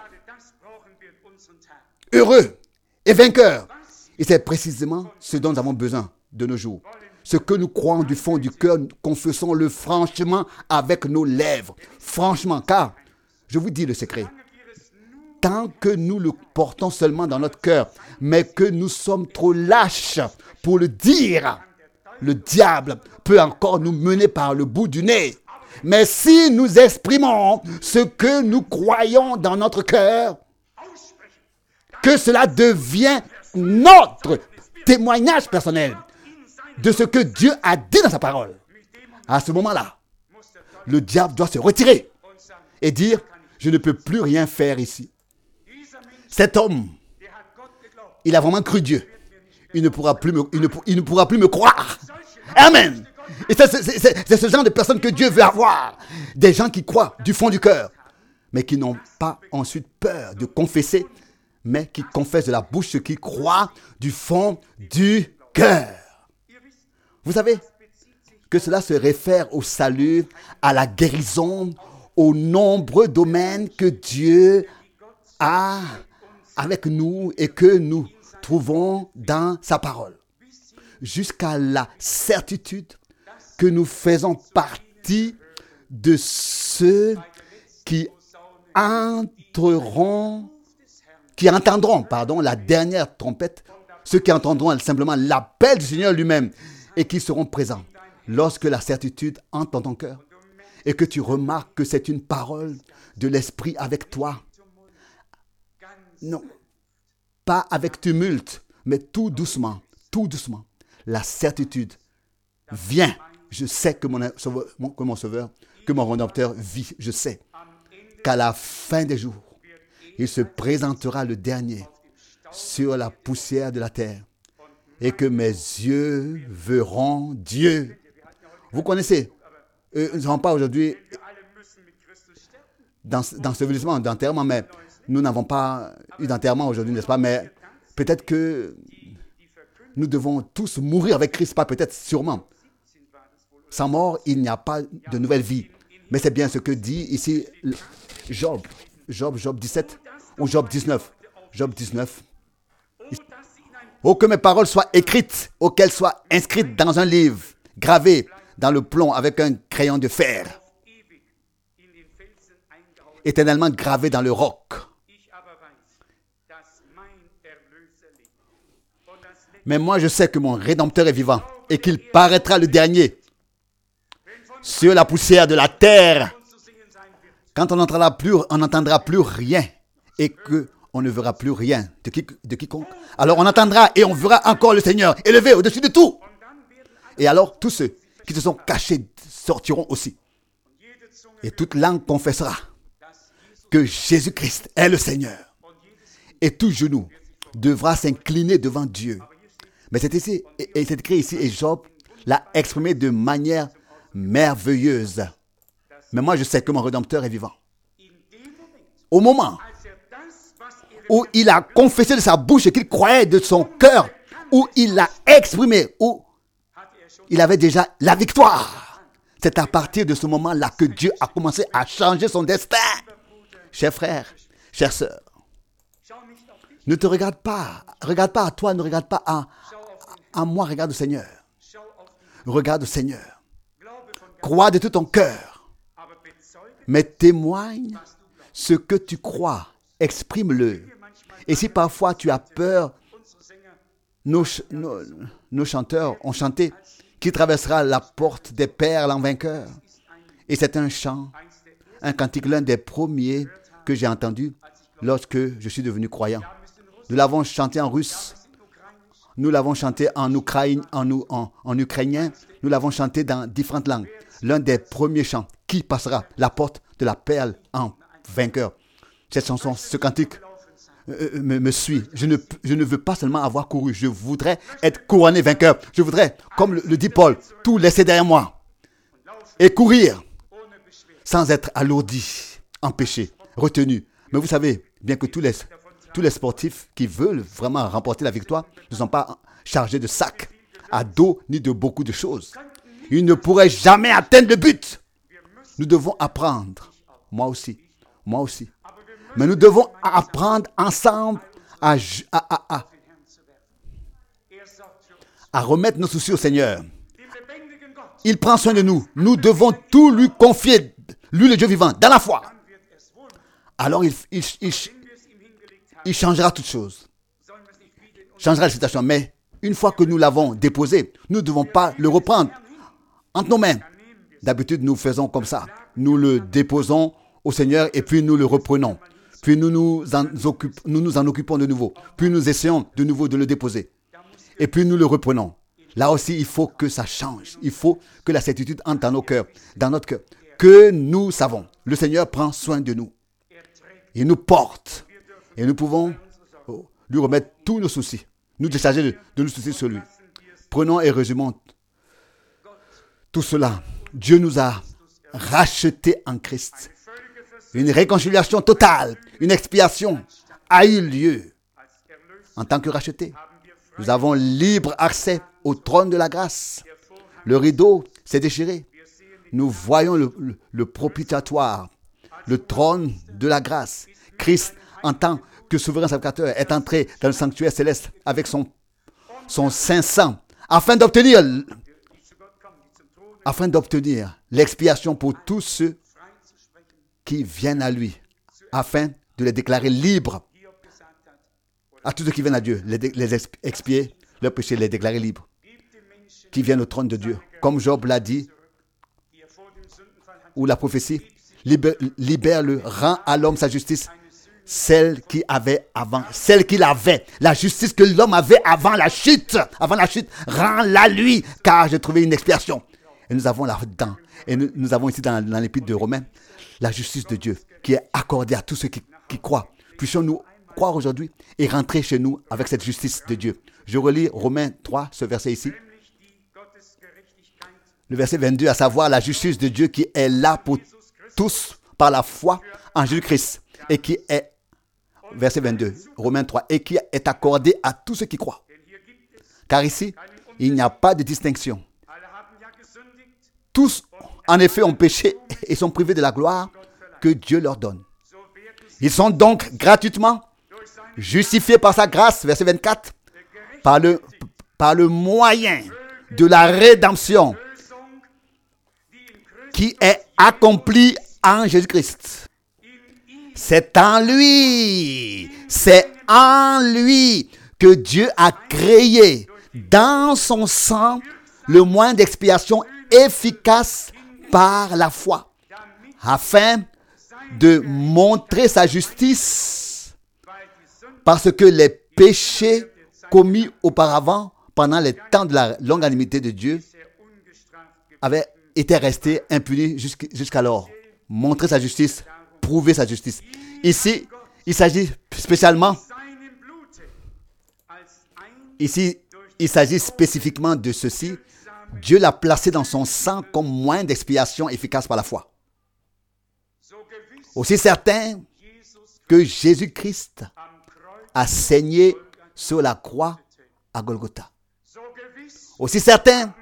heureux et vainqueur. Et c'est précisément ce dont nous avons besoin de nos jours. Ce que nous croyons du fond du cœur, confessons-le franchement avec nos lèvres. Franchement, car, je vous dis le secret, tant que nous le portons seulement dans notre cœur, mais que nous sommes trop lâches pour le dire, le diable peut encore nous mener par le bout du nez. Mais si nous exprimons ce que nous croyons dans notre cœur, que cela devient notre témoignage personnel de ce que Dieu a dit dans sa parole, à ce moment-là, le diable doit se retirer et dire, je ne peux plus rien faire ici. Cet homme, il a vraiment cru Dieu. Il ne pourra plus me croire. Amen. Et c'est ce genre de personnes que Dieu veut avoir. Des gens qui croient du fond du cœur, mais qui n'ont pas ensuite peur de confesser, mais qui confessent de la bouche ce qu'ils croient du fond du cœur. Vous savez que cela se réfère au salut, à la guérison, aux nombreux domaines que Dieu a avec nous et que nous trouvons dans sa parole. Jusqu'à la certitude que nous faisons partie de ceux qui entendront la dernière trompette, ceux qui entendront simplement l'appel du Seigneur lui-même et qui seront présents lorsque la certitude entre dans ton cœur et que tu remarques que c'est une parole de l'Esprit avec toi. Non, pas avec tumulte, mais tout doucement, la certitude vient. Je sais que mon Sauveur, que mon Rédempteur vit. Je sais qu'à la fin des jours, il se présentera le dernier sur la poussière de la terre et que mes yeux verront Dieu. Vous connaissez, nous ne sommes pas aujourd'hui dans ce vêtissement d'enterrement, mais nous n'avons pas eu d'enterrement aujourd'hui, n'est-ce pas? Mais peut-être que nous devons tous mourir avec Christ, pas peut-être, sûrement. Sans mort, il n'y a pas de nouvelle vie. Mais c'est bien ce que dit ici Job 17 ou Job 19. Job 19. Oh, que mes paroles soient écrites, oh, qu'elles soient inscrites dans un livre, gravées dans le plomb avec un crayon de fer, éternellement gravées dans le roc. Mais moi, je sais que mon Rédempteur est vivant et qu'il paraîtra le dernier sur la poussière de la terre. Quand on n'entendra plus rien et qu'on ne verra plus rien de quiconque. Alors on entendra et on verra encore le Seigneur élevé au-dessus de tout. Et alors tous ceux qui se sont cachés sortiront aussi. Et toute langue confessera que Jésus-Christ est le Seigneur. Et tout genou devra s'incliner devant Dieu. Mais c'est ici, et c'est écrit ici, et Job l'a exprimé de manière merveilleuse. Mais moi, je sais que mon Rédempteur est vivant. Au moment où il a confessé de sa bouche et qu'il croyait de son cœur, où il l'a exprimé, où il avait déjà la victoire. C'est à partir de ce moment-là que Dieu a commencé à changer son destin. Chers frères, chères sœurs, ne te regarde pas à toi, ne regarde pas à moi, regarde au Seigneur. Regarde au Seigneur. Crois de tout ton cœur, mais témoigne ce que tu crois, exprime-le. Et si parfois tu as peur, nos chanteurs ont chanté qui traversera la porte des perles en vainqueur. Et c'est un chant, un cantique, l'un des premiers que j'ai entendu lorsque je suis devenu croyant. Nous l'avons chanté en russe, nous l'avons chanté en ukrainien, nous l'avons chanté dans différentes langues. L'un des premiers chants, qui passera la porte de la perle en vainqueur. Cette chanson, ce cantique me suit. Je ne veux pas seulement avoir couru, je voudrais être couronné vainqueur. Je voudrais, comme le dit Paul, tout laisser derrière moi et courir sans être alourdi, empêché, retenu. Mais vous savez, bien que tous les sportifs qui veulent vraiment remporter la victoire ne sont pas chargés de sacs à dos ni de beaucoup de choses. Ils ne pourraient jamais atteindre le but. Nous devons apprendre, moi aussi. Mais nous devons apprendre ensemble à remettre nos soucis au Seigneur. Il prend soin de nous. Nous devons tout lui confier, lui le Dieu vivant, dans la foi. Alors il changera toutes choses. Changera la situation. Mais une fois que nous l'avons déposé, nous ne devons pas le reprendre entre nos mains. D'habitude, nous faisons comme ça. Nous le déposons au Seigneur et puis nous le reprenons. Puis nous nous en occupons de nouveau. Puis nous essayons de nouveau de le déposer. Et puis nous le reprenons. Là aussi, il faut que ça change. Il faut que la certitude entre dans nos cœurs, dans notre cœur, que nous savons. Le Seigneur prend soin de nous. Il nous porte. Et nous pouvons lui remettre tous nos soucis. Nous décharger de nos soucis sur lui. Prenons et résumons tout cela. Dieu nous a rachetés en Christ. Une réconciliation totale, une expiation a eu lieu en tant que rachetés. Nous avons libre accès au trône de la grâce. Le rideau s'est déchiré. Nous voyons le propitiatoire, le trône de la grâce. Christ, en tant que souverain sacrificateur, est entré dans le sanctuaire céleste avec son saint sang afin d'obtenir l'expiation pour tous ceux qui viennent à lui, afin de les déclarer libres. À tous ceux qui viennent à Dieu, les expier leurs péchés, les déclarer libres, qui viennent au trône de Dieu. Comme Job l'a dit, ou la prophétie, libère-le, rend à l'homme sa justice, celle qu'il avait, la justice que l'homme avait avant la chute, rends-la lui, car j'ai trouvé une expiation. Et nous avons là-dedans, et nous avons ici dans l'épître de Romains, la justice de Dieu qui est accordée à tous ceux qui croient. Puissions-nous croire aujourd'hui et rentrer chez nous avec cette justice de Dieu. Je relis Romains 3, ce verset ici. Le verset 22, à savoir la justice de Dieu qui est là pour tous par la foi en Jésus-Christ et qui est, verset 22, Romains 3, et qui est accordée à tous ceux qui croient. Car ici, il n'y a pas de distinction. Tous, en effet, ont péché et sont privés de la gloire que Dieu leur donne. Ils sont donc gratuitement justifiés par sa grâce, verset 24, par le moyen de la rédemption qui est accomplie en Jésus-Christ. C'est en lui que Dieu a créé dans son sang le moyen d'expiation efficace par la foi, afin de montrer sa justice, parce que les péchés commis auparavant, pendant les temps de la longanimité de Dieu, avaient été restés impunis jusqu'alors. Montrer sa justice, prouver sa justice. Ici, il s'agit spécialement, spécifiquement de ceci. Dieu l'a placé dans son sang comme moyen d'expiation efficace par la foi. Aussi certain que Jésus-Christ a saigné sur la croix à Golgotha. Aussi certain,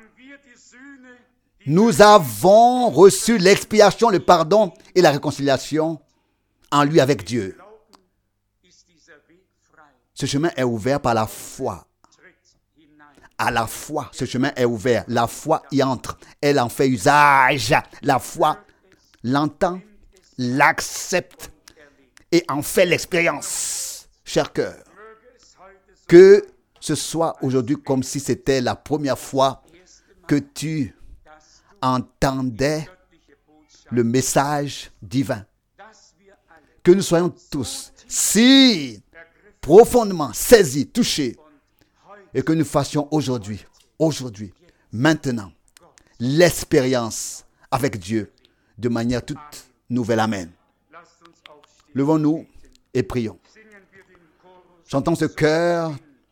nous avons reçu l'expiation, le pardon et la réconciliation en lui avec Dieu. Ce chemin est ouvert par la foi. À la foi, ce chemin est ouvert. La foi y entre. Elle en fait usage. La foi l'entend, l'accepte et en fait l'expérience. Cher cœur, que ce soit aujourd'hui comme si c'était la première fois que tu entendais le message divin. Que nous soyons tous si profondément saisis, touchés, et que nous fassions aujourd'hui, maintenant, l'expérience avec Dieu de manière toute nouvelle. Amen. Levons-nous et prions. Chantons ce chœur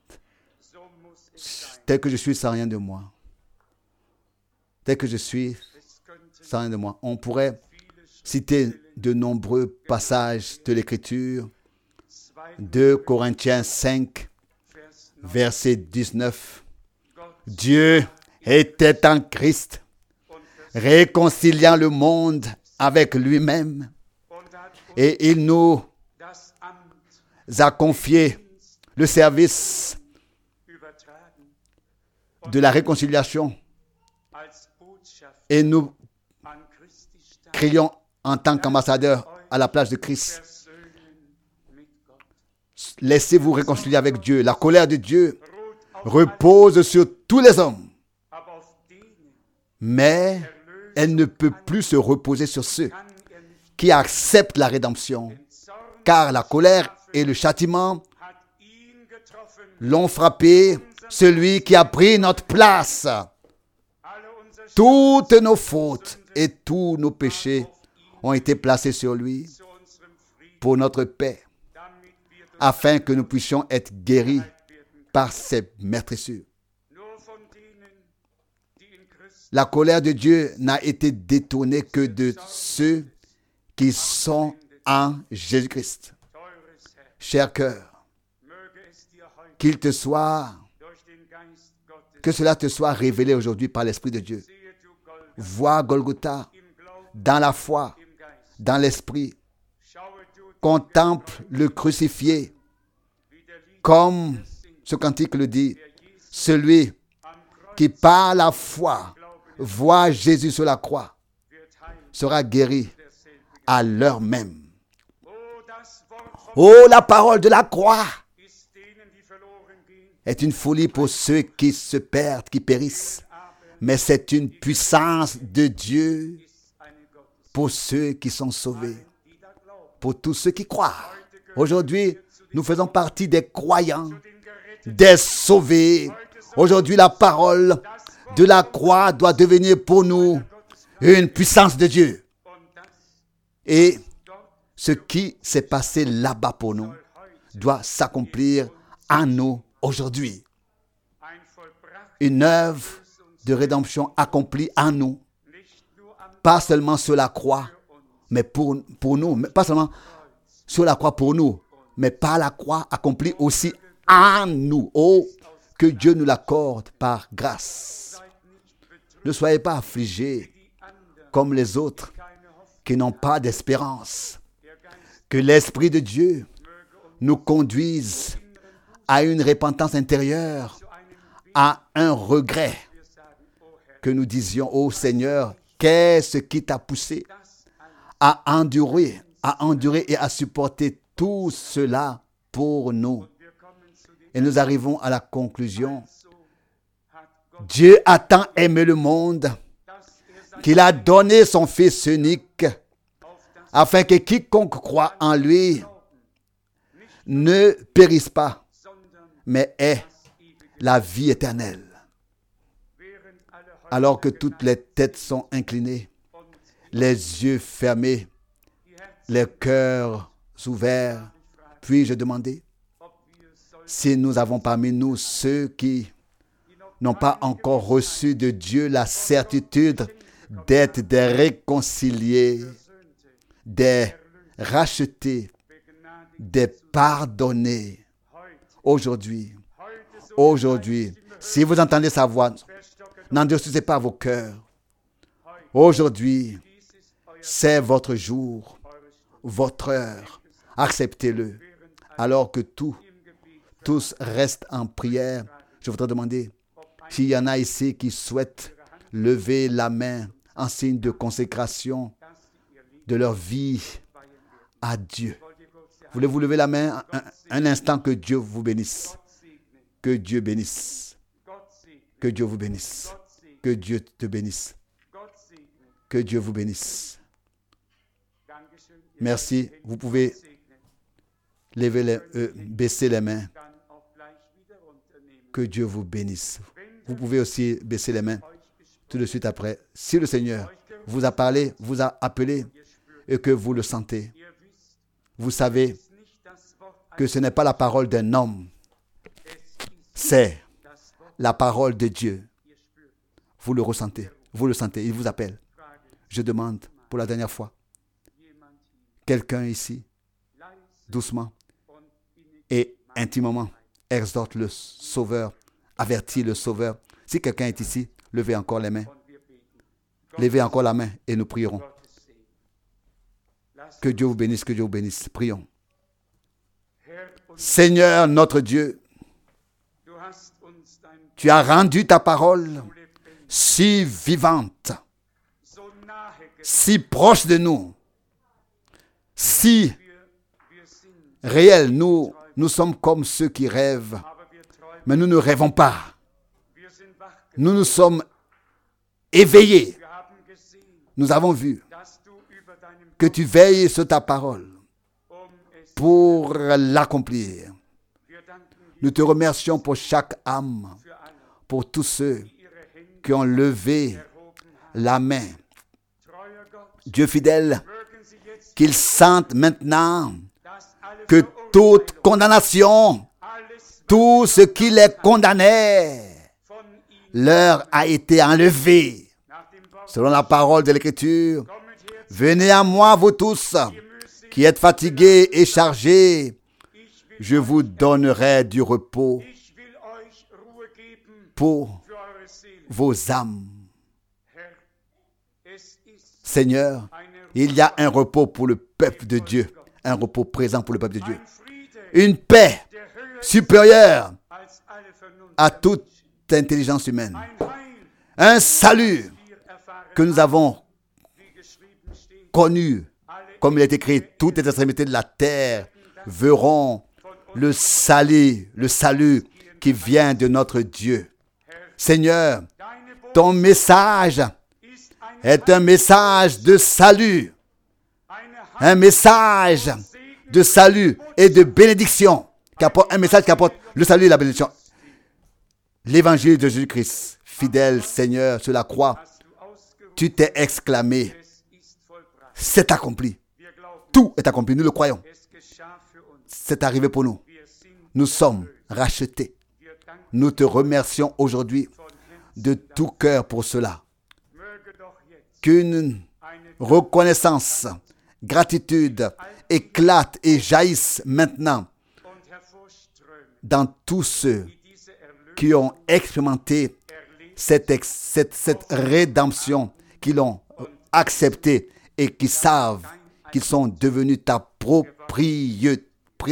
tel que je suis sans rien de moi. Tel que je suis sans rien de moi. On pourrait citer de nombreux passages de l'Écriture. 2 Corinthiens 5, verset 19. Dieu était en Christ, réconciliant le monde avec lui-même, et il nous a confié le service de la réconciliation Et nous crions en tant qu'ambassadeurs à la place de Christ. Laissez-vous réconcilier avec Dieu. La colère de Dieu repose sur tous les hommes. Mais elle ne peut plus se reposer sur ceux qui acceptent la rédemption. Car la colère et le châtiment l'ont frappé, celui qui a pris notre place. Toutes nos fautes et tous nos péchés ont été placés sur lui pour notre paix, afin que nous puissions être guéris par ses meurtrissures. La colère de Dieu n'a été détournée que de ceux qui sont en Jésus-Christ. Cher cœur, que cela te soit révélé aujourd'hui par l'Esprit de Dieu. Vois Golgotha dans la foi, dans l'Esprit. Contemple le crucifié, comme ce cantique le dit, celui qui par la foi voit Jésus sur la croix sera guéri à l'heure même. Oh, la parole de la croix est une folie pour ceux qui se perdent, qui périssent. Mais c'est une puissance de Dieu pour ceux qui sont sauvés, pour tous ceux qui croient. Aujourd'hui, nous faisons partie des croyants, des sauvés. Aujourd'hui, la parole de la croix doit devenir pour nous une puissance de Dieu. Et ce qui s'est passé là-bas pour nous doit s'accomplir en nous aujourd'hui. Une œuvre de rédemption accomplie en nous, pas seulement sur la croix, mais pour nous, pas seulement sur la croix pour nous, mais par la croix accomplie aussi en nous. Oh, que Dieu nous l'accorde par grâce. Ne soyez pas affligés comme les autres qui n'ont pas d'espérance. Que l'Esprit de Dieu nous conduise à une repentance intérieure, à un regret. Que nous disions, ô Seigneur, qu'est-ce qui t'a poussé à endurer et à supporter tout cela pour nous. Et nous arrivons à la conclusion. Dieu a tant aimé le monde qu'il a donné son Fils unique afin que quiconque croit en lui ne périsse pas, mais ait la vie éternelle. Alors que toutes les têtes sont inclinées, les yeux fermés, les cœurs ouverts, puis-je demander si nous avons parmi nous ceux qui n'ont pas encore reçu de Dieu la certitude d'être des réconciliés, des rachetés, des pardonnés. Aujourd'hui, si vous entendez sa voix, n'endurcissez pas vos cœurs. Aujourd'hui, c'est votre jour, votre heure. Acceptez-le. Alors que tous restent en prière, je voudrais demander s'il y en a ici qui souhaitent lever la main en signe de consécration de leur vie à Dieu. Voulez-vous lever la main un instant? Que Dieu vous bénisse. Que Dieu bénisse. Que Dieu vous bénisse. Que Dieu te bénisse. Que Dieu vous bénisse. Merci. Vous pouvez baisser les mains. Que Dieu vous bénisse. Vous pouvez aussi baisser les mains tout de suite après. Si le Seigneur vous a parlé, vous a appelé et que vous le sentez, vous savez que ce n'est pas la parole d'un homme, c'est la parole de Dieu. Vous le ressentez, il vous appelle. Je demande pour la dernière fois, quelqu'un ici, doucement et intimement, exhorte le Sauveur, avertit le Sauveur. Si quelqu'un est ici, levez encore les mains. Levez encore la main et nous prierons. Que Dieu vous bénisse, que Dieu vous bénisse. Prions. Seigneur notre Dieu, tu as rendu ta parole si vivante si proche de nous, si réel. Nous sommes comme ceux qui rêvent, mais nous ne rêvons pas. Nous nous sommes éveillés. Nous avons vu que tu veilles sur ta parole pour l'accomplir. Nous te remercions pour chaque âme, pour tous ceux qui ont levé la main. Dieu fidèle, qu'ils sentent maintenant que toute condamnation, tout ce qui les condamnait, leur a été enlevé. Selon la parole de l'Écriture, venez à moi, vous tous, qui êtes fatigués et chargés, je vous donnerai du repos pour vos âmes. Seigneur, il y a un repos pour le peuple de Dieu, un repos présent pour le peuple de Dieu. Une paix supérieure à toute intelligence humaine. Un salut que nous avons connu, comme il est écrit, toutes les extrémités de la terre verront le salut qui vient de notre Dieu. Seigneur, ton message est un message de salut, un message de salut et de bénédiction, un message qui apporte le salut et la bénédiction. L'évangile de Jésus-Christ, fidèle Seigneur, sur la croix, tu t'es exclamé, c'est accompli. Tout est accompli, nous le croyons. C'est arrivé pour nous. Nous sommes rachetés. Nous te remercions aujourd'hui de tout cœur pour cela. Qu'une reconnaissance, gratitude éclate et jaillisse maintenant dans tous ceux qui ont expérimenté cette rédemption, qui l'ont acceptée et qui savent qu'ils sont devenus ta propriété.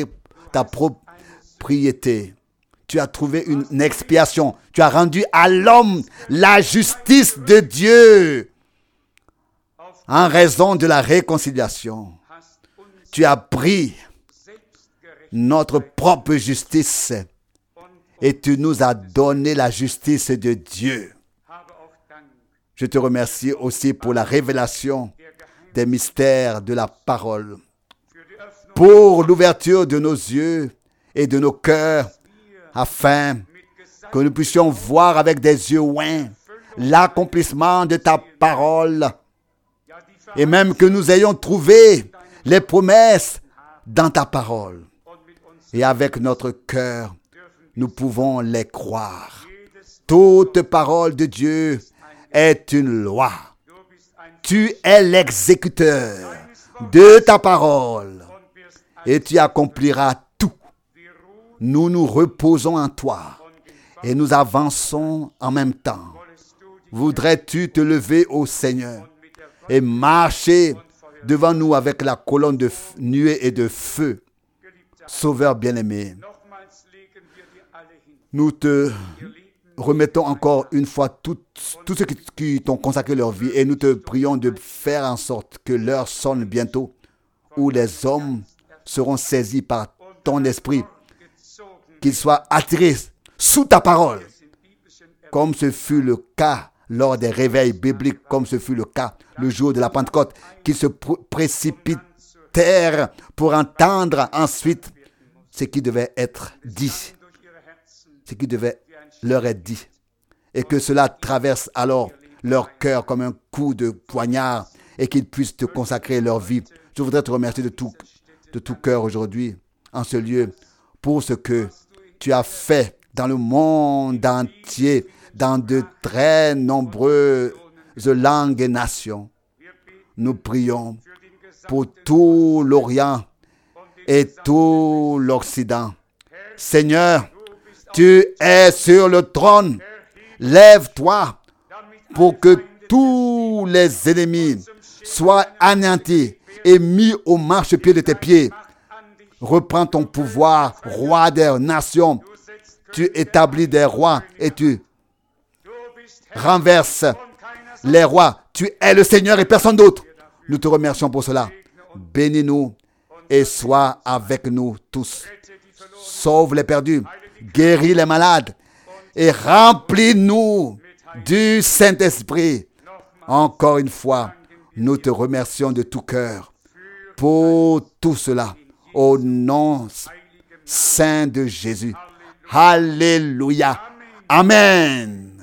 Tu as trouvé une expiation. Tu as rendu à l'homme la justice de Dieu en raison de la réconciliation. Tu as pris notre propre justice et tu nous as donné la justice de Dieu. Je te remercie aussi pour la révélation des mystères de la parole, pour l'ouverture de nos yeux et de nos cœurs, afin que nous puissions voir avec des yeux ouïns l'accomplissement de ta parole, et même que nous ayons trouvé les promesses dans ta parole. Et avec notre cœur, nous pouvons les croire. Toute parole de Dieu est une loi. Tu es l'exécuteur de ta parole et tu accompliras tout. Nous nous reposons en toi et nous avançons en même temps. Voudrais-tu te lever, ô Seigneur, et marcher devant nous avec la colonne de nuée et de feu? Sauveur bien-aimé, nous te remettons encore une fois tous ceux qui t'ont consacré leur vie et nous te prions de faire en sorte que l'heure sonne bientôt où les hommes seront saisis par ton esprit, qu'ils soient attirés sous ta parole, comme ce fut le cas lors des réveils bibliques, comme ce fut le cas le jour de la Pentecôte, qu'ils se précipitèrent pour entendre ensuite ce qui devait être dit, ce qui devait leur être dit, et que cela traverse alors leur cœur comme un coup de poignard et qu'ils puissent te consacrer leur vie. Je voudrais te remercier de tout cœur aujourd'hui, en ce lieu, pour ce que tu as fait dans le monde entier, dans de très nombreuses langues et nations. Nous prions pour tout l'Orient et tout l'Occident. Seigneur, tu es sur le trône. Lève-toi pour que tous les ennemis soient anéantis et mis au marchepied de tes pieds. Reprends ton pouvoir, roi des nations. Tu établis des rois et tu renverses les rois. Tu es le Seigneur et personne d'autre. Nous te remercions pour cela. Bénis-nous et sois avec nous tous. Sauve les perdus, guéris les malades et remplis-nous du Saint-Esprit. Encore une fois, nous te remercions de tout cœur pour tout cela. Au nom saint de Jésus. Alléluia. Amen.